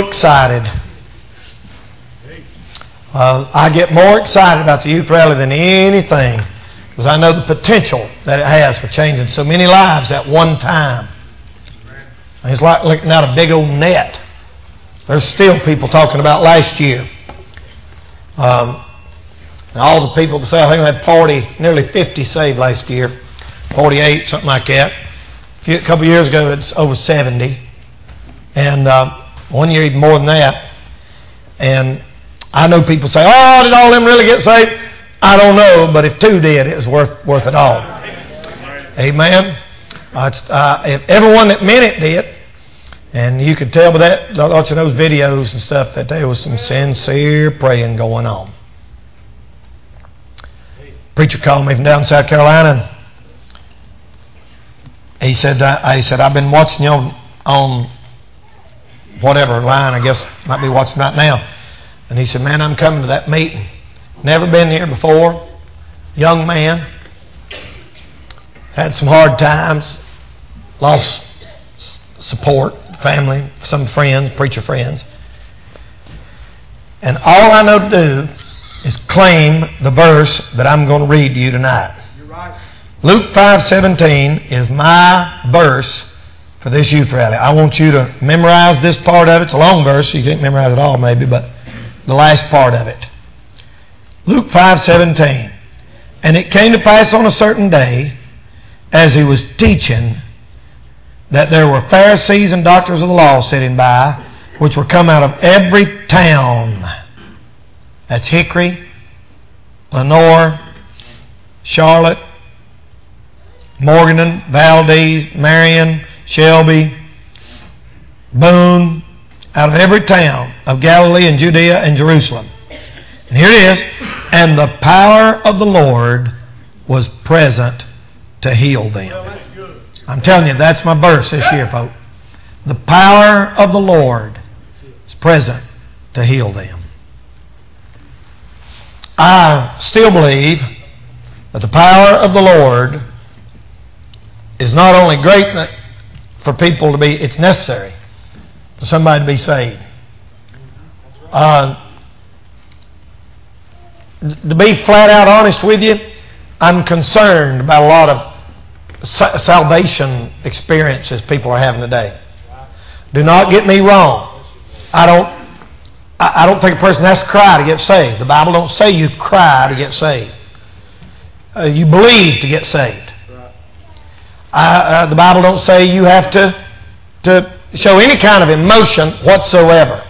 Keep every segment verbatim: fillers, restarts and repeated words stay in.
excited. Uh, I get more excited about the youth rally than anything because I know the potential that it has for changing so many lives at one time. It's like looking at a big old net. There's still people talking about last year. Um, all the people that say, I think we had forty, nearly fifty saved last year. forty-eight, something like that. A, few, a couple of years ago, it's over seventy. And uh, one year even more than that. And I know people say, oh, did all of them really get saved? I don't know, but if two did, it was worth worth it all. Amen. Uh, uh, if everyone that meant it did, and you could tell by that, watching those videos and stuff, that there was some sincere praying going on. Preacher called me from down in South Carolina. And he said, uh, he said, I've been watching you on, on whatever line, I guess, might be watching right now. And he said, man, I'm coming to that meeting. Never been here before. Young man. Had some hard times. Lost support, family, some friends, preacher friends. And all I know to do is claim the verse that I'm going to read to you tonight. You're right. Luke five seventeen is my verse for this youth rally. I want you to memorize this part of it. It's a long verse. You can't memorize it all maybe, but the last part of it. Luke five seventeen. And it came to pass on a certain day, as he was teaching, that there were Pharisees and doctors of the law sitting by, which were come out of every town. That's Hickory, Lenore, Charlotte, Morganton, Valdez, Marion, Shelby, Boone, out of every town of Galilee and Judea and Jerusalem. And here it is. And the power of the Lord was present to heal them. I'm telling you, that's my verse this year, folks. The power of the Lord is present to heal them. I still believe that the power of the Lord is not only great for people to be, it's necessary for somebody to be saved. Uh, to be flat out honest with you, I'm concerned about a lot of salvation experiences people are having today. Do not get me wrong. I don't I don't think a person has to cry to get saved. The Bible don't say you cry to get saved. Uh, you believe to get saved. Uh, uh, the Bible don't say you have to to show any kind of emotion whatsoever.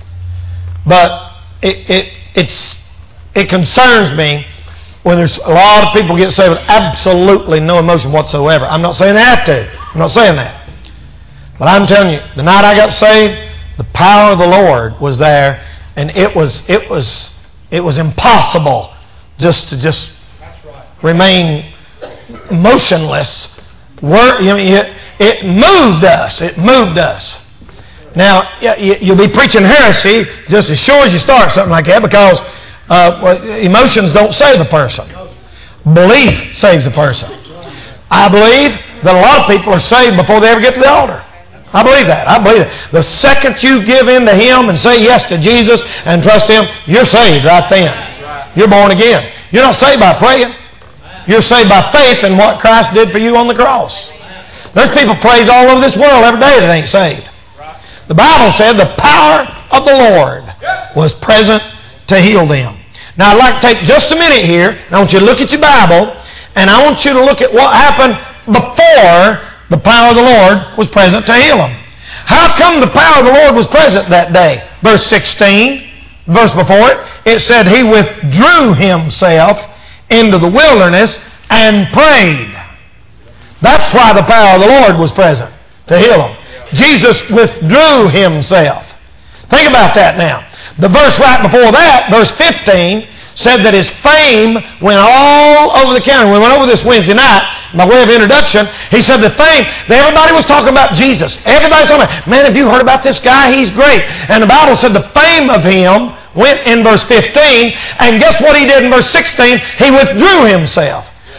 But it it it's it concerns me when there's a lot of people get saved with absolutely no emotion whatsoever. I'm not saying they have to. I'm not saying that. But I'm telling you, the night I got saved, the power of the Lord was there, and it was it was it was impossible just to just remain motionless. We're, you know, it, it moved us. It moved us. Now you'll be preaching heresy just as sure as you start something like that, because uh, emotions don't save a person. Belief saves a person. I believe that a lot of people are saved before they ever get to the altar. I believe that. I believe it. The second you give in to Him and say yes to Jesus and trust Him, you're saved right then. You're born again. You're not saved by praying. You're saved by faith in what Christ did for you on the cross. There's people praise all over this world every day that ain't saved. The Bible said the power of the Lord was present to heal them. Now I'd like to take just a minute here, and I want you to look at your Bible, and I want you to look at what happened before the power of the Lord was present to heal them. How come the power of the Lord was present that day? Verse sixteen, verse before it, it said He withdrew Himself into the wilderness and prayed. That's why the power of the Lord was present, to heal them. Jesus withdrew Himself. Think about that now. The verse right before that, verse fifteen, said that His fame went all over the county. We went over this Wednesday night by way of introduction. He said the fame, everybody was talking about Jesus. Everybody's talking about, man, have you heard about this guy? He's great. And the Bible said the fame of Him went in verse fifteen, and guess what He did in verse sixteen? He withdrew Himself.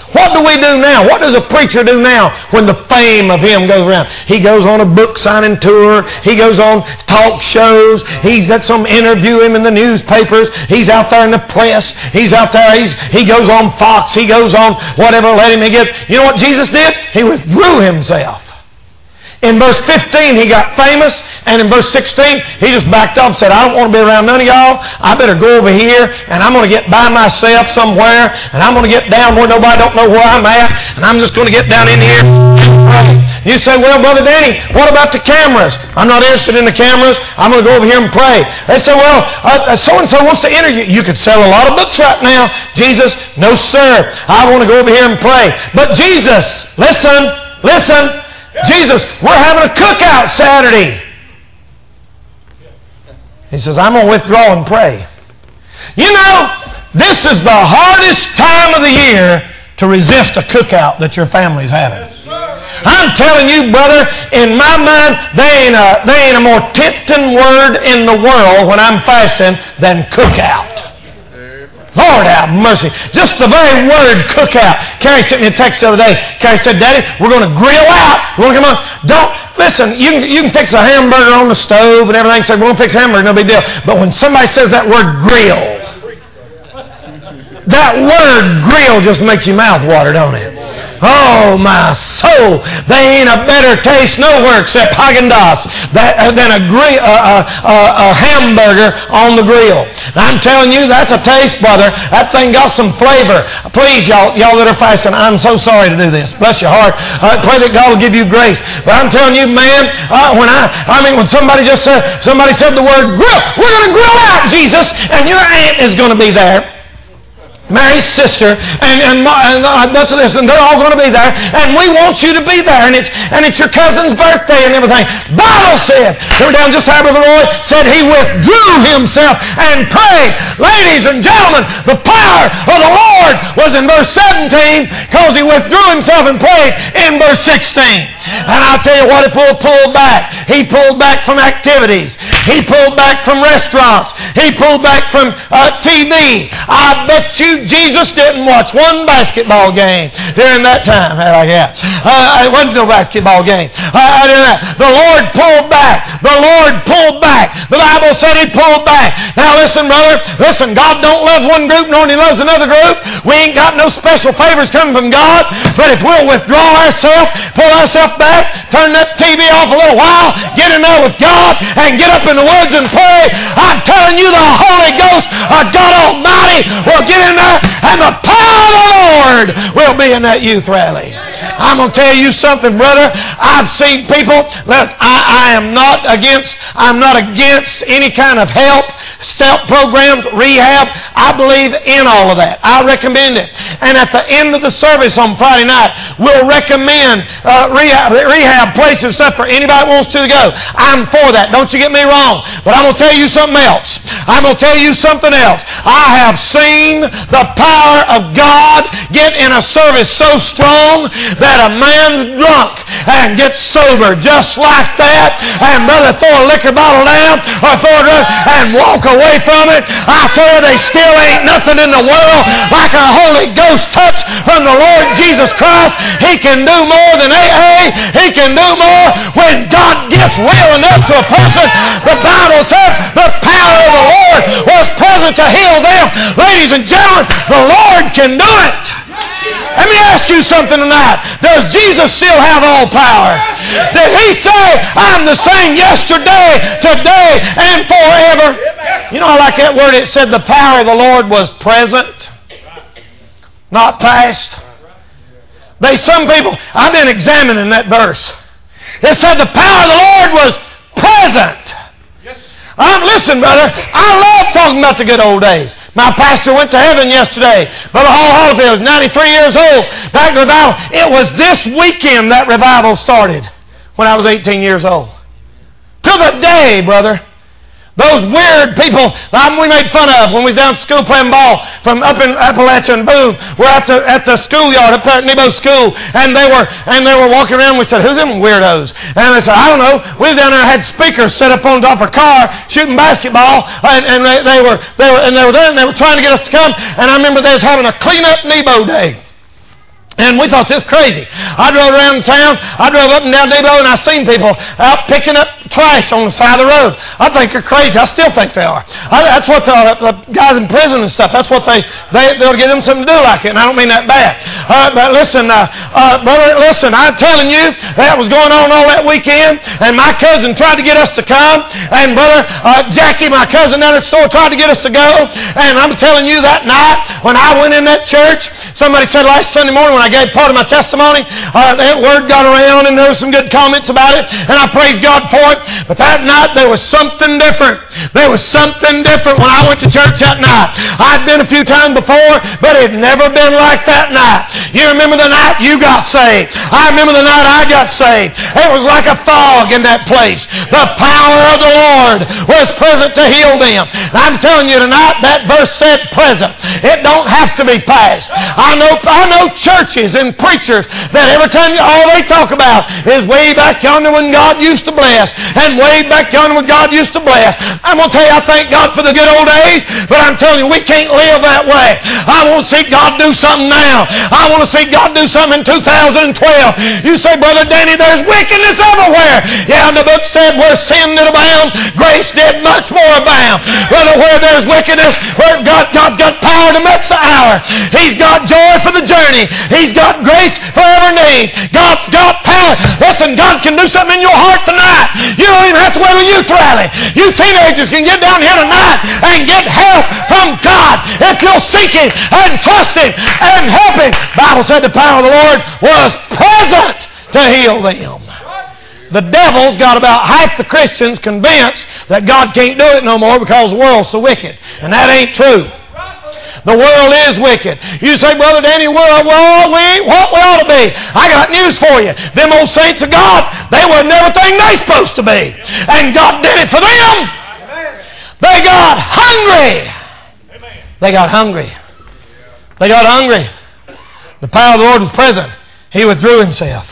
What do we do now? What does a preacher do now when the fame of him goes around? He goes on a book signing tour. He goes on talk shows. He's got some interview him in the newspapers. He's out there in the press. He's out there. He's, he goes on Fox. He goes on whatever let him get. You know what Jesus did? He withdrew himself. In verse fifteen, he got famous, and in verse sixteen, he just backed up and said, I don't want to be around none of y'all. I better go over here, and I'm going to get by myself somewhere, and I'm going to get down where nobody don't know where I'm at, and I'm just going to get down in here and pray. You say, well, Brother Danny, what about the cameras? I'm not interested in the cameras. I'm going to go over here and pray. They say, well, uh, so-and-so wants to interview you. You could sell a lot of books right now. Jesus, no, sir. I want to go over here and pray. But Jesus, listen, listen. Jesus, we're having a cookout Saturday. He says, I'm going to withdraw and pray. You know, this is the hardest time of the year to resist a cookout that your family's having. I'm telling you, brother, in my mind, there ain't a, there ain't a more tempting word in the world when I'm fasting than cookout. Lord have mercy. Just the very word cookout. Carrie sent me a text the other day. Carrie said, Daddy, we're going to grill out. We're going to come on. Don't, listen, you can, you can fix a hamburger on the stove and everything. Say, we're going to fix a hamburger, no big deal. But when somebody says that word grill, that word grill just makes your mouth water, don't it? Oh, my soul. They ain't a better taste nowhere except Haagen-Dazs that, uh, than a, grill, uh, uh, uh, a hamburger on the grill. Now, I'm telling you, that's a taste, brother. That thing got some flavor. Please, y'all, y'all that are fasting, I'm so sorry to do this. Bless your heart. I pray that God will give you grace. But I'm telling you, man, uh, when I, I mean, when somebody just said, somebody said the word grill, we're going to grill out, Jesus, and your aunt is going to be there. Mary's sister, and, and, and uh, that's this, and they're all going to be there, and we want you to be there, and it's and it's your cousin's birthday and everything. Bible said, they were down just after the Lord said he withdrew himself and prayed. Ladies and gentlemen, the power of the Lord was in verse seventeen because he withdrew himself and prayed in verse sixteen. And I'll tell you what, he pulled, pulled back. He pulled back from activities. He pulled back from restaurants. He pulled back from uh, T V. I bet you Jesus didn't watch one basketball game during that time. Yeah. Uh, it wasn't no basketball game. Uh, the Lord pulled back. The Lord pulled back. The Bible said he pulled back. Now listen, brother. Listen, God don't love one group nor he loves another group. We ain't got no special favors coming from God. But if we'll withdraw ourselves, pull ourselves back, turn that T V off a little while, get in there with God, and get up in the woods and pray, I'm telling you the Holy Ghost of God Almighty will get in there, and the power of the Lord will be in that youth rally. I'm going to tell you something, brother. I've seen people. Look, I, I am not against. I'm not against any kind of help, step programs, rehab. I believe in all of that. I recommend it. And at the end of the service on Friday night, we'll recommend uh, rehab, rehab places and stuff for anybody that wants to go. I'm for that. Don't you get me wrong. But I'm going to tell you something else. I'm going to tell you something else. I have seen the power of God get in a service so strong that a man's drunk and gets sober just like that, and brother, throw a liquor bottle down or throw a drug and walk away from it. I tell you, they still ain't nothing in the world like a Holy Ghost touch from the Lord Jesus Christ. He can do more than A A. He can do more. When God gets real enough to a person, the Bible says the power of the Lord was present to heal them. Ladies and gentlemen, the Lord can do it. Let me ask you something tonight. Does Jesus still have all power? Did he say, I'm the same yesterday, today, and forever? You know, I like that word. It said the power of the Lord was present, not past. They, some people, I've been examining that verse. It said the power of the Lord was present. Um, listen, brother, I love talking about the good old days. My pastor went to heaven yesterday. Brother Hall Hollifield was ninety-three years old. Back to revival. It was this weekend that revival started when I was eighteen years old. To the day, brother. Those weird people that we made fun of when we was down at school playing ball from up in Appalachia and boom, we're at the at the schoolyard up there at Nebo School, and they were and they were walking around. We said, "Who's them weirdos?" And they said, "I don't know." We was down there and had speakers set up on top of a car shooting basketball, and, and they, they were they were and they were there and they were trying to get us to come. And I remember they was having a clean up Nebo day. And we thought this crazy. I drove around town. I drove up and down Debo, and I seen people out picking up trash on the side of the road. I think they're crazy. I still think they are. I, that's what the, the guys in prison and stuff. That's what they they they'll give them something to do like it. And I don't mean that bad. Uh, but listen, uh, uh, brother, listen. I'm telling you that was going on all that weekend. And my cousin tried to get us to come. And brother uh, Jackie, my cousin down at the store, tried to get us to go. And I'm telling you that night when I went in that church, somebody said last Sunday morning when I gave part of my testimony, uh, that word got around and there were some good comments about it, and I praise God for it. But that night there was something different. There was something different when I went to church that night. I'd been a few times before, but it had never been like that night. You remember the night you got saved. I remember the night I got saved. It was like a fog in that place. The power of the Lord was present to heal them. I'm telling you tonight, that verse said present. It don't have to be past. I know, I know churches and preachers that every time all they talk about is way back yonder when God used to bless, and way back yonder when God used to bless. I'm going to tell you, I thank God for the good old days, but I'm telling you, we can't live that way. I want to see God do something now. I want to see God do something in two thousand twelve. You say, Brother Danny, there's wickedness everywhere. Yeah, and the book said where sin did abound, grace did much more abound. Brother, where there's wickedness, where God, God's got power to match the hour. He's got joy for the journey. He's got grace for every need. God's got power. Listen, God can do something in your heart tonight. You don't even have to wait till a youth rally. You teenagers can get down here tonight and get help from God if you'll seek Him and trust Him and help Him. The Bible said the power of the Lord was present to heal them. The devil's got about half the Christians convinced that God can't do it no more because the world's so wicked. And that ain't true. The world is wicked. You say, Brother Danny, well, well, we ain't what we ought to be. I got news for you. Them old saints of God, they wasn't everything they supposed to be. And God did it for them. They got hungry. They got hungry. They got hungry. The power of the Lord was present. He withdrew Himself.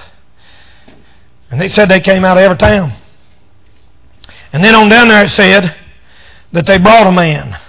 And they said they came out of every town. And then on down there it said that they brought a man.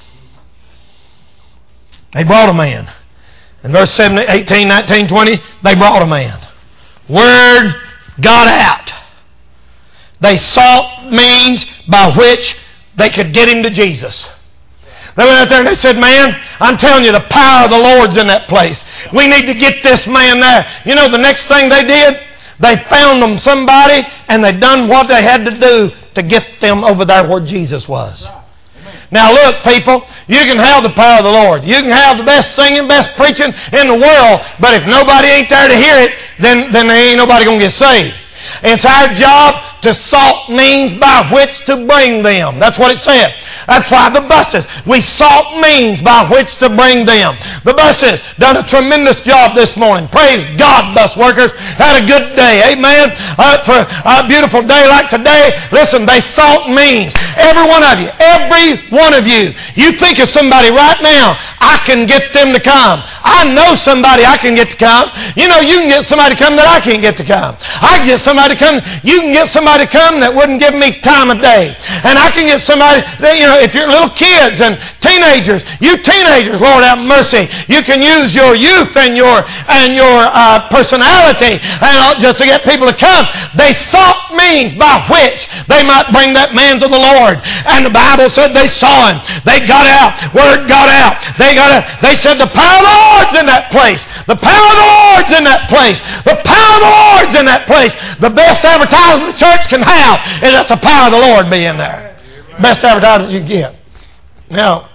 They brought a man. In verse seventeen, eighteen, nineteen, twenty, they brought a man. Word got out. They sought means by which they could get him to Jesus. They went out there and they said, man, I'm telling you, the power of the Lord's in that place. We need to get this man there. You know, the next thing they did, they found them somebody and they done what they had to do to get them over there where Jesus was. Now look, people, you can have the power of the Lord. You can have the best singing, best preaching in the world, but if nobody ain't there to hear it, then, then there ain't nobody going to get saved. It's our job to sought means by which to bring them. That's what it said. That's why the buses, we sought means by which to bring them. The buses done a tremendous job this morning. Praise God, bus workers. Had a good day. Amen. Uh, for a beautiful day like today, listen, they sought means. Every one of you, every one of you, you think of somebody right now, I can get them to come. I know somebody I can get to come. You know, you can get somebody to come that I can't get to come. I can get somebody to come. You can get somebody to come that wouldn't give me time of day. And I can get somebody that, you know, if you're little kids and teenagers, you teenagers, Lord have mercy, you can use your youth and your and your uh, personality and just to get people to come. They sought means by which they might bring that man to the Lord. And the Bible said they saw him. They got out. Word got out. They got out. They said the power of the Lord's in that place. The power of the Lord's in that place. The power of the Lord's in that place. The best advertisement the church can have is that the power of the Lord be in there. Best advertisement you can get. Now,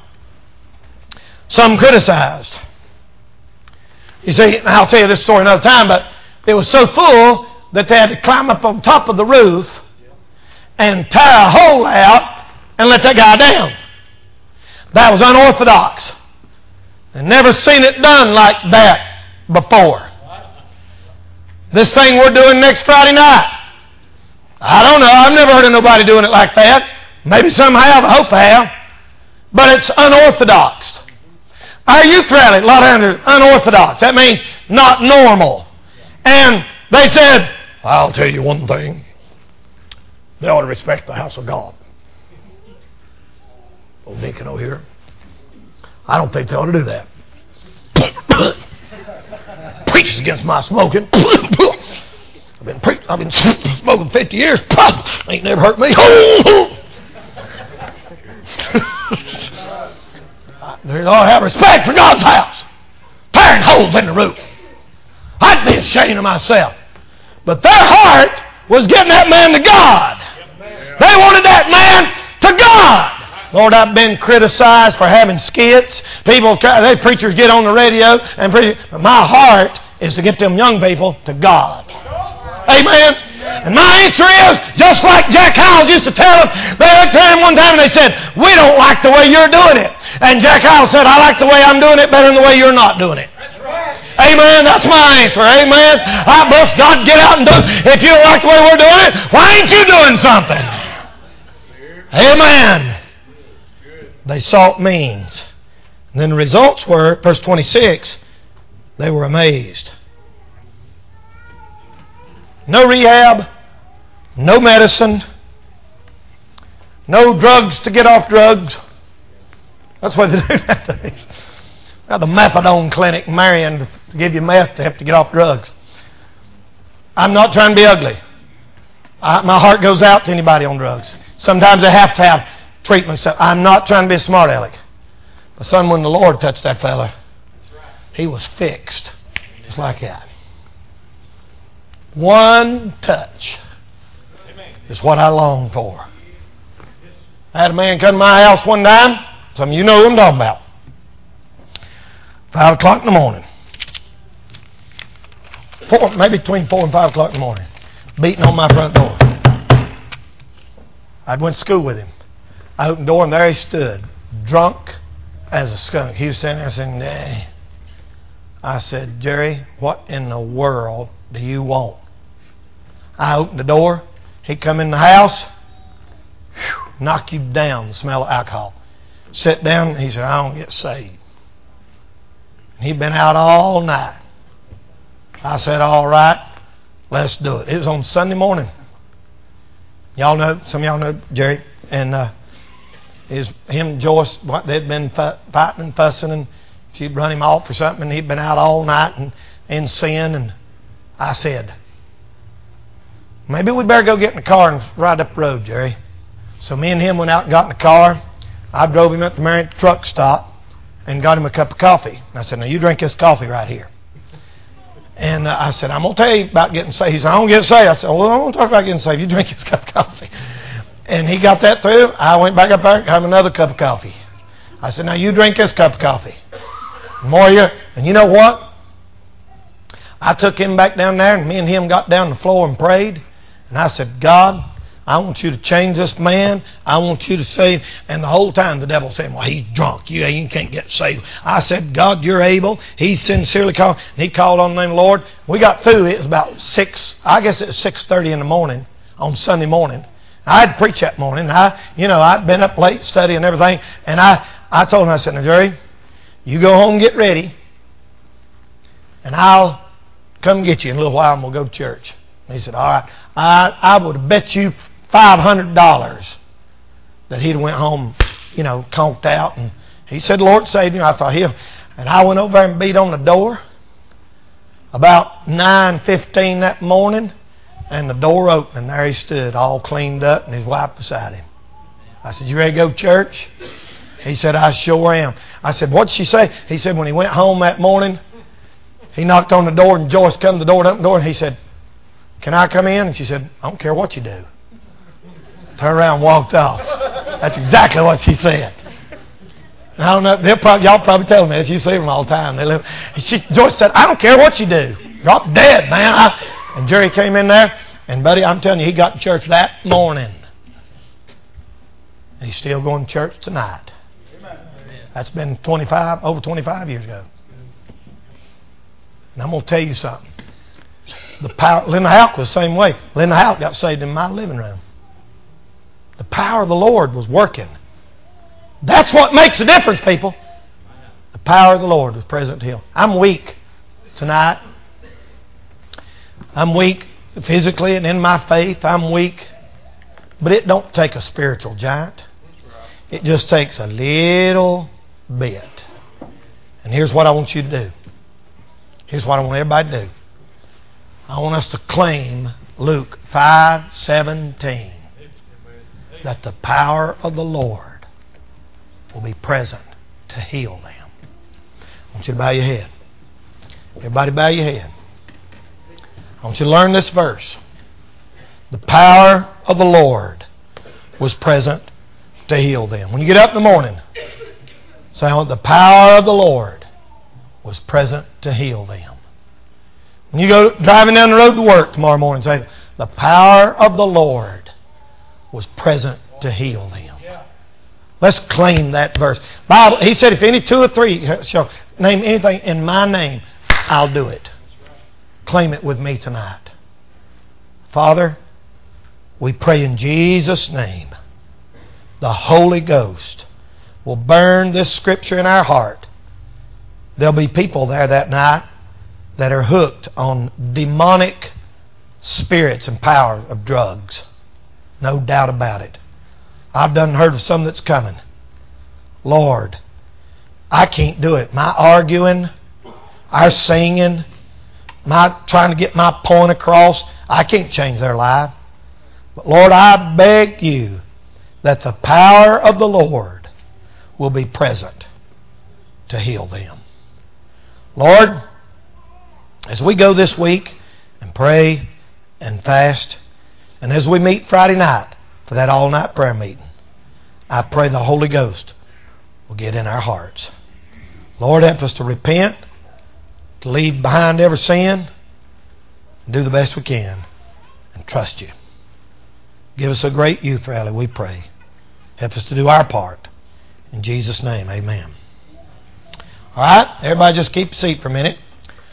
some criticized. You see, I'll tell you this story another time, but it was so full that they had to climb up on top of the roof and tear a hole out and let that guy down. That was unorthodox. I've never seen it done like that before. This thing we're doing next Friday night, I don't know. I've never heard of nobody doing it like that. Maybe some have. I hope they have. But it's unorthodox. Our youth rally, a lot of unorthodox. That means not normal. And they said, I'll tell you one thing. They ought to respect the house of God. Old Deacon over here. I don't think they ought to do that. preaches against my smoking. I've been pre- I've been smoking fifty years. Ain't never hurt me. They all have respect for God's house. Tearing holes in the roof. I'd be ashamed of myself. But their heart was getting that man to God. They wanted that man to God. Lord, I've been criticized for having skits. People, they preachers get on the radio and preach. But my heart is to get them young people to God. Amen. And my answer is, just like Jack Hyles used to tell them, they went to him one time and they said, we don't like the way you're doing it. And Jack Hyles said, I like the way I'm doing it better than the way you're not doing it. Amen. That's my answer. Amen. I bless God, get out and do it. If you don't like the way we're doing it, why ain't you doing something? Amen. They sought means. And then the results were, verse twenty-six, they were amazed. No rehab, no medicine, no drugs to get off drugs. That's what they do nowadays. Now the methadone clinic in Marion to give you meth to have to get off drugs. I'm not trying to be ugly. I, my heart goes out to anybody on drugs. Sometimes they have to have treatment stuff. I'm not trying to be a smart aleck. But son, when the Lord touched that fella, he was fixed. Just like that. One touch is what I long for. I had a man come to my house one time. Some of you know who I'm talking about. Five o'clock in the morning. Four, maybe between four and five o'clock in the morning. Beating on my front door. I went to school with him. I opened the door and there he stood. Drunk as a skunk. He was standing there saying, nah. I said, Jerry, what in the world do you want? I opened the door. He come in the house. Whew, knock you down, the smell of alcohol. Sit down. He said, I don't get saved. He'd been out all night. I said, all right, let's do it. It was on Sunday morning. Y'all know, some of y'all know Jerry. And uh, his, him and Joyce, they'd been fighting and fussing, and she'd run him off or something, and he'd been out all night and in sin. And I said, maybe we'd better go get in the car and ride up the road, Jerry. So me and him went out and got in the car. I drove him up to Marion truck stop and got him a cup of coffee. And I said, now you drink this coffee right here. And uh, I said, I'm going to tell you about getting saved. He said, I don't get saved. I said, well, I don't talk about getting saved. You drink this cup of coffee. And he got that through. I went back up there and got him another cup of coffee. I said, now you drink this cup of coffee. More you. And you know what? I took him back down there, and me and him got down on the floor and prayed. And I said, God, I want you to change this man. I want you to save. And the whole time the devil said, well, he's drunk. You, you can't get saved. I said, God, you're able. He sincerely called. And he called on the name of the Lord. We got through. It was about six, I guess it was six thirty in the morning on Sunday morning. I had to preach that morning. I, you know, I'd been up late studying and everything. And I, I told him, I said, now, Jerry, you go home and get ready. And I'll come get you in a little while and we'll go to church. And he said, all right. I, I would have bet you five hundred dollars that he'd went home, you know, conked out. And he said, the Lord saved him. I thought, he'll. And I went over there and beat on the door about nine fifteen that morning. And the door opened, and there he stood, all cleaned up, and his wife beside him. I said, you ready to go to church? He said, I sure am. I said, what'd she say? He said, when he went home that morning, he knocked on the door, and Joyce come to the door and opened the door, and he said, can I come in? And she said, I don't care what you do. Turned around and walked off. That's exactly what she said. And I don't know. They'll probably, y'all probably tell me this. You see them all the time. They live. She, Joyce said, I don't care what you do. Drop dead, man. I, and Jerry came in there. And, buddy, I'm telling you, he got to church that morning. And he's still going to church tonight. That's been twenty-five, over twenty-five years ago. And I'm going to tell you something. The power, Linda Houck was the same way. Linda Houck got saved in my living room. The power of the Lord was working. That's what makes a difference, people. The power of the Lord was present to him. I'm weak tonight. I'm weak physically and in my faith. I'm weak. But it don't take a spiritual giant. It just takes a little bit. And here's what I want you to do. Here's what I want everybody to do. I want us to claim Luke five seventeen, that the power of the Lord will be present to heal them. I want you to bow your head. Everybody bow your head. I want you to learn this verse. The power of the Lord was present to heal them. When you get up in the morning, say, the power of the Lord was present to heal them. When you go driving down the road to work tomorrow morning, say, the power of the Lord was present to heal them. Let's claim that verse. Bible, he said, if any two or three shall name anything in my name, I'll do it. Claim it with me tonight. Father, we pray in Jesus' name, the Holy Ghost will burn this scripture in our heart. There'll be people there that night that are hooked on demonic spirits and power of drugs. No doubt about it. I've done heard of some that's coming. Lord, I can't do it. My arguing, our singing, my trying to get my point across, I can't change their life. But Lord, I beg you that the power of the Lord will be present to heal them. Lord, as we go this week and pray and fast, and as we meet Friday night for that all-night prayer meeting, I pray the Holy Ghost will get in our hearts. Lord, help us to repent, to leave behind every sin, and do the best we can, and trust you. Give us a great youth rally, we pray. Help us to do our part. In Jesus' name, amen. All right, everybody just keep a seat for a minute.